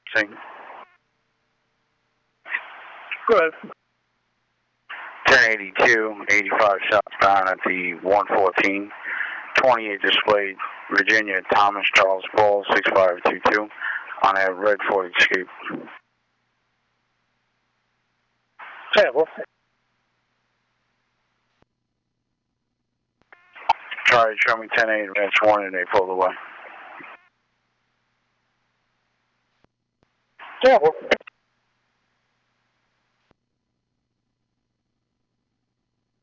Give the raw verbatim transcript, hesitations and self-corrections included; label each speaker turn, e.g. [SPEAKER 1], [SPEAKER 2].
[SPEAKER 1] Sing.
[SPEAKER 2] Go ahead.
[SPEAKER 1] ten eighty-two, eighty-five southbound at the one fourteen, twenty-eight displayed, Virginia, Thomas, Charles, Paul, six five two two, on a red Ford Escape.
[SPEAKER 2] Sample.
[SPEAKER 1] Charlie, show me ten eight, advance one, and they pulled away.
[SPEAKER 2] Sample.